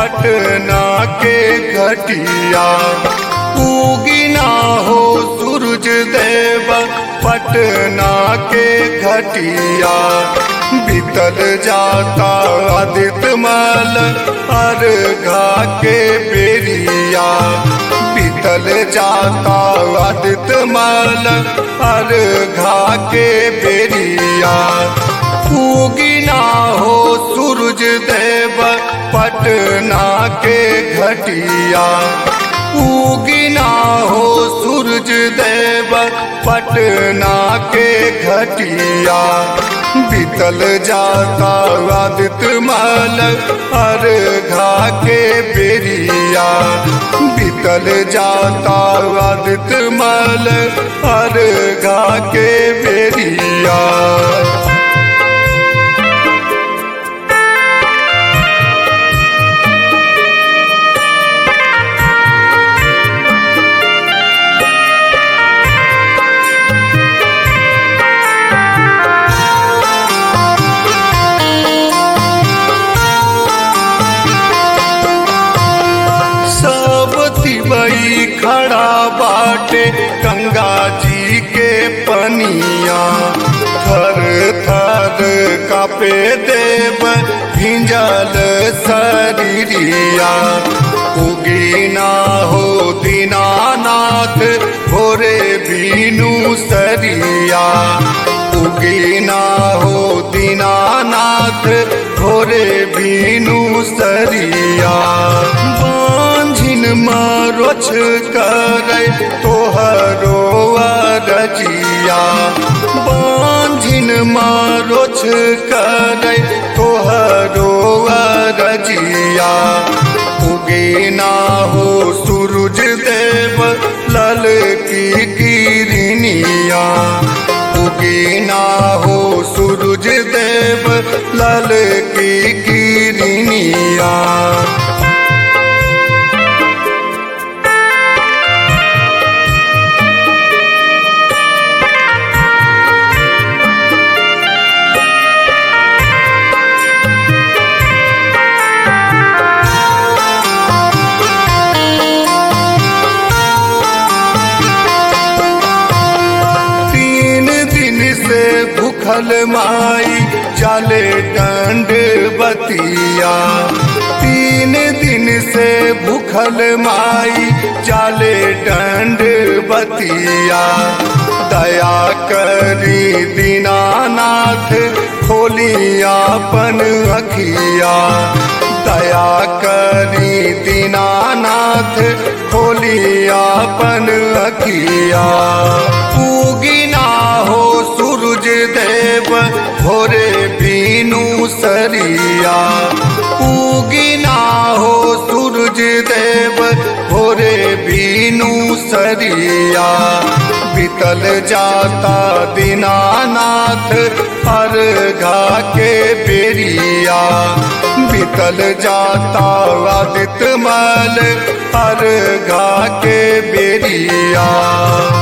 पटना के घटिया। उगिना हो सूरज देव पटना के घटिया। बीतल जाता आदित्य मल अर्घा के बेरिया। बीतल जाता आदित्य मल अर्घा के बेरिया। उगिना हो सूरज देव पटना के घटिया। उगिना हो सूरज देव पटना के घटिया। बीतल जाता आदित्य मल अर्घा के बेरिया। बीतल जाता आदित्य मल अर्घा के बेरिया। वही खड़ा बाटे गंगा जी के पनिया। थर थर कापे देव भिंजल शरीरिया। उगिना हो दीनानाथ भोरे बीनू सरिया। उगिना हो दीनानाथ भोरे बीनू सरिया। मारोछ करे तोहरो अरजिया। बांझिन मारोछ करे तोहरो अरजिया। उगिना हो सूरज देव लल की किरनिया। उगिना हो सूरज देव लल की किरनिया। भूखल माई चले दंड बतिया। 3 दिन से भूखल माई चले दंड बतिया। दया करी दीनानाथ खोलिया अपन अखिया। दया करी दीनानाथ खोलिया अपन अखिया। उगिना हो सूरज देव भोरे बीनू सरिया। उगिना हो सूरज देव भोरे बीनू सरिया। बीतल जाता दीनानाथ अर्घा के बेरिया। बीतल जाता आदित्य मल अर्घा के बेरिया।